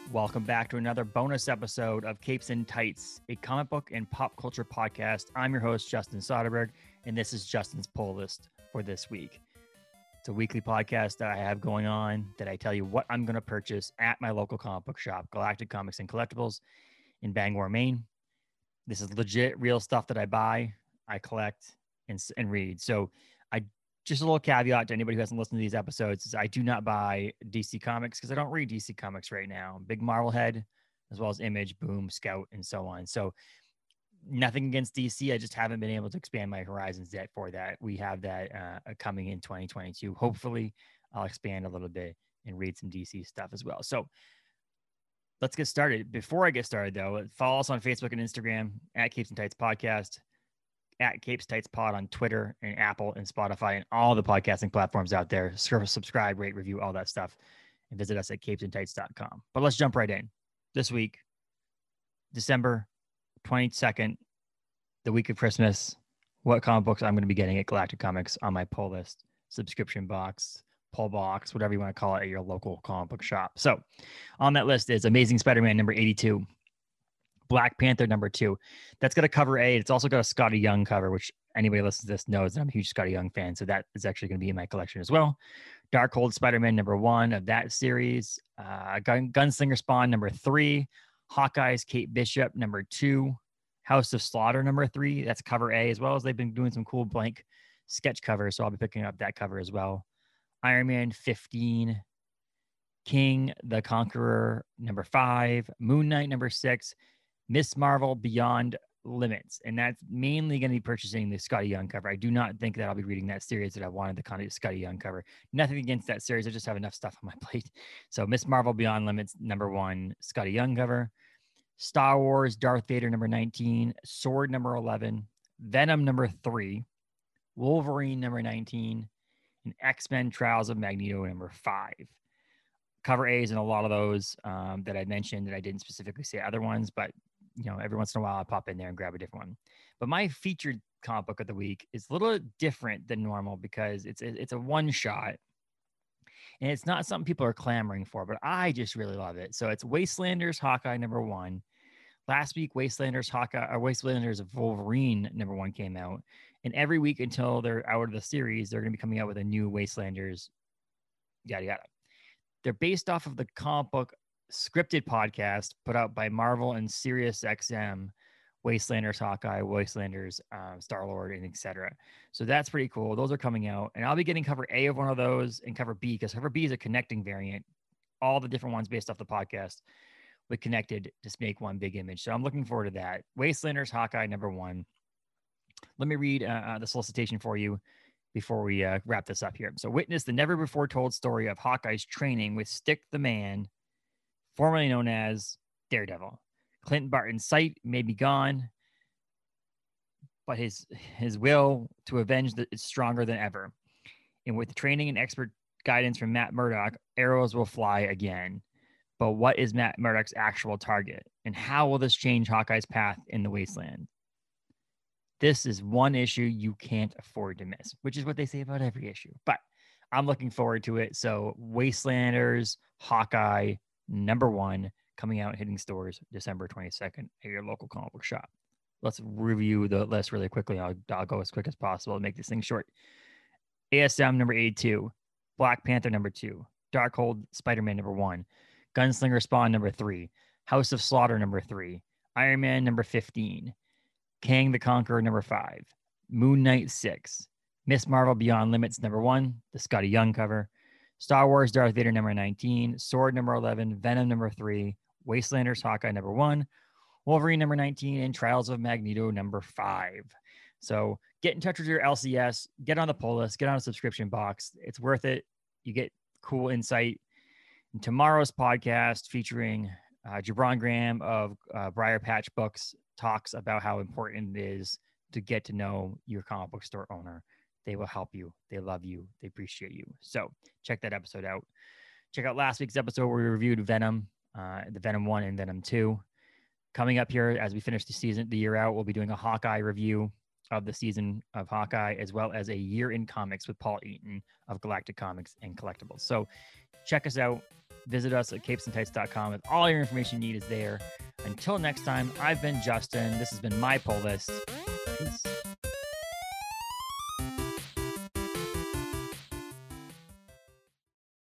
Welcome back to another bonus episode of Capes and Tights, a comic book and pop culture podcast. I'm your host, Justin Soderberg, and this is Justin's pull list for this week. It's a weekly podcast that I have going on that I tell you what I'm going to purchase at my local comic book shop, Galactic Comics and Collectibles in Bangor, Maine. This is legit, real stuff that I buy, I collect, and read. So just a little caveat to anybody who hasn't listened to these episodes is I do not buy DC Comics because I don't read DC Comics right now. Big Marvel head, as well as Image, Boom, Scout, and so on. So nothing against DC. I just haven't been able to expand my horizons yet for that. We have that coming in 2022. Hopefully, I'll expand a little bit and read some DC stuff as well. So let's get started. Before I get started, though, follow us on Facebook and Instagram at Capes and Tights Podcast, at Capes Tights Pod on Twitter and Apple and Spotify and all the podcasting platforms out there. Subscribe, rate, review, all that stuff. And visit us at capesandtights.com. But let's jump right in. This week, December 22nd, the week of Christmas, what comic books I'm going to be getting at Galactic Comics on my pull list, subscription box, pull box, whatever you want to call it at your local comic book shop. So on that list is Amazing Spider-Man number 82. Black Panther number 2. That's got a cover A. It's also got a Scotty Young cover, which anybody listening to this knows that I'm a huge Scotty Young fan. So that is actually going to be in my collection as well. Darkhold Spider-Man number 1 of that series. Gunslinger Spawn number 3. Hawkeye's Kate Bishop number 2. House of Slaughter number 3. That's cover A, as well as they've been doing some cool blank sketch covers. So I'll be picking up that cover as well. Iron Man 15. King the Conqueror number 5. Moon Knight number 6. Miss Marvel Beyond Limits, and that's mainly going to be purchasing the Scotty Young cover. I do not think that I'll be reading that series that I wanted the kind of Scotty Young cover. Nothing against that series. I just have enough stuff on my plate. So Miss Marvel Beyond Limits, number 1, Scotty Young cover. Star Wars Darth Vader, number 19. Sword, number 11. Venom, number 3. Wolverine, number 19. And X-Men Trials of Magneto, number 5. Cover A's in a lot of those that I mentioned, and I didn't specifically say other ones, but every once in a while I pop in there and grab a different one. But my featured comic book of the week is a little different than normal because it's a one shot, and it's not something people are clamoring for, but I just really love it. So it's Wastelanders Hawkeye number 1. Last week, Wastelanders of Wolverine number 1 came out, and every week until they're out of the series, they're going to be coming out with a new Wastelanders, yada yada. They're based off of the comic book scripted podcast put out by Marvel and Sirius XM, Wastelanders Hawkeye, Wastelanders Star-Lord, and etc. So that's pretty cool. Those are coming out, and I'll be getting cover A of one of those and cover B, because cover B is a connecting variant. All the different ones based off the podcast with connected to make one big image. So I'm looking forward to that. Wastelanders Hawkeye number 1. Let me read the solicitation for you before we wrap this up here. So witness the never before told story of Hawkeye's training with Stick the Man, formerly known as Daredevil. Clint Barton's sight may be gone, but his will to avenge is stronger than ever. And with training and expert guidance from Matt Murdock, arrows will fly again. But what is Matt Murdock's actual target? And how will this change Hawkeye's path in the wasteland? This is one issue you can't afford to miss, which is what they say about every issue. But I'm looking forward to it. So Wastelanders, Hawkeye, number 1, coming out and hitting stores December 22nd at your local comic book shop. Let's review the list really quickly. I'll go as quick as possible to make this thing short. ASM number 82, Black Panther number 2, Darkhold Spider-Man number 1, Gunslinger Spawn number 3, House of Slaughter number 3, Iron Man number 15, Kang the Conqueror number 5, Moon Knight 6, Miss Marvel Beyond Limits number 1, the Scotty Young cover, Star Wars Darth Vader number 19, Sword number 11, Venom number 3, Wastelanders Hawkeye number 1, Wolverine number 19, and Trials of Magneto number 5. So get in touch with your LCS, get on the pull list, get on a subscription box. It's worth it. You get cool insight. And tomorrow's podcast featuring Jabron Graham of Briar Patch Books talks about how important it is to get to know your comic book store owner. They will help you. They love you. They appreciate you. So check that episode out. Check out last week's episode where we reviewed Venom, the Venom 1 and Venom 2. Coming up here as we finish the year out, we'll be doing a Hawkeye review of the season of Hawkeye, as well as a year in comics with Paul Eaton of Galactic Comics and Collectibles. So check us out. Visit us at capesandtights.com, and all your information you need is there. Until next time, I've been Justin. This has been my pull list. Peace.